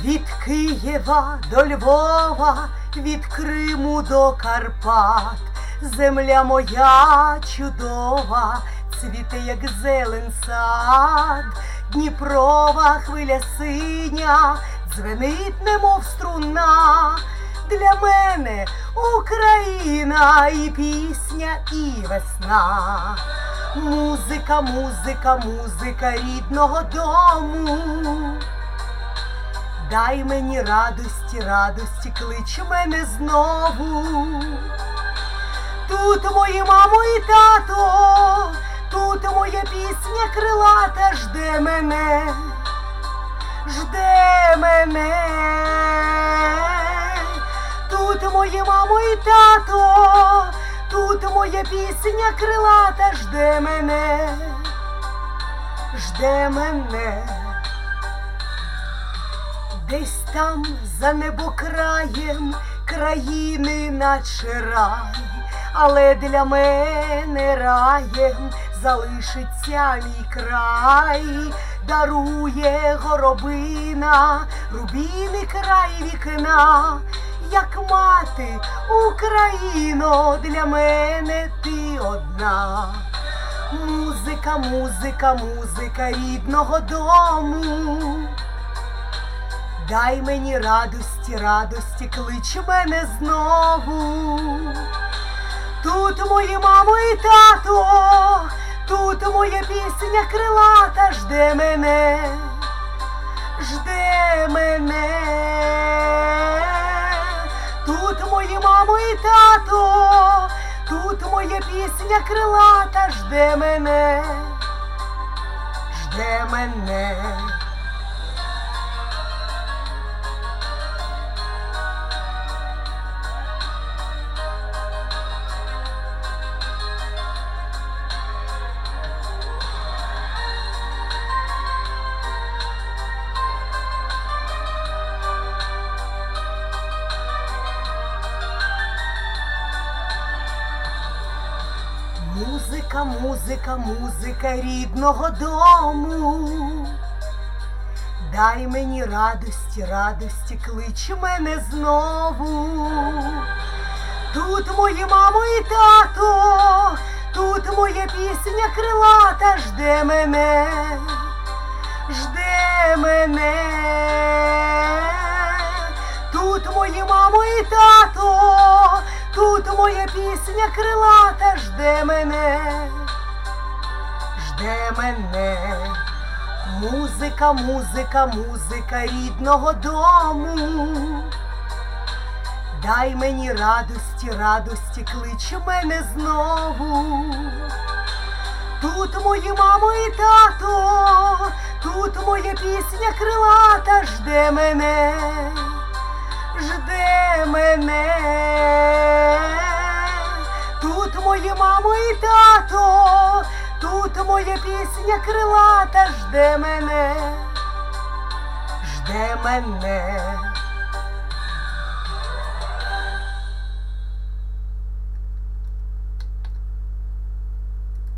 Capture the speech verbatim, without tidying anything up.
Від Києва до Львова, від Криму до Карпат, земля моя чудова, цвіте, як зелен сад. Дніпрова хвиля синя, дзвенить, немов струна. Для мене Україна і пісня, і весна. Музика, музика, музика рідного дому. Дай мені радості, радості, клич мене знову. Тут мої мамо і тато, тут моя пісня крилата жде мене, жде мене. Тут мої мамо і тато, тут моя пісня крилата жде мене, жде мене. Десь там за небокраєм країни наче рай, але для мене раєм залишиться мій край. Дарує горобина рубіни край вікна. Як мати, Україно, для мене ти одна. Музика, музика, музика рідного дому. Дай мені радості, радості, клич мене знову. Тут мої мамо і тато, тут моя пісня крилата жде мене, жде мене. Тут мої мамо і тато, тут моя пісня крилата жде мене, жде мене. Музика, музика, музика рідного дому. Дай мені радості, радості, клич мене знову. Тут мої мамо і тато, тут моя пісня крилата жде мене, жде мене. Тут мої мамо і тато, тут моя пісня крилата жде мене, жде мене. Музика, музика, музика рідного дому. Дай мені радості, радості, клич мене знову. Тут мої мамо і тато, тут моя пісня крилата жде мене, жде мене. Тут мої мамо і тато, тут моя пісня крилата жде мене, жде мене.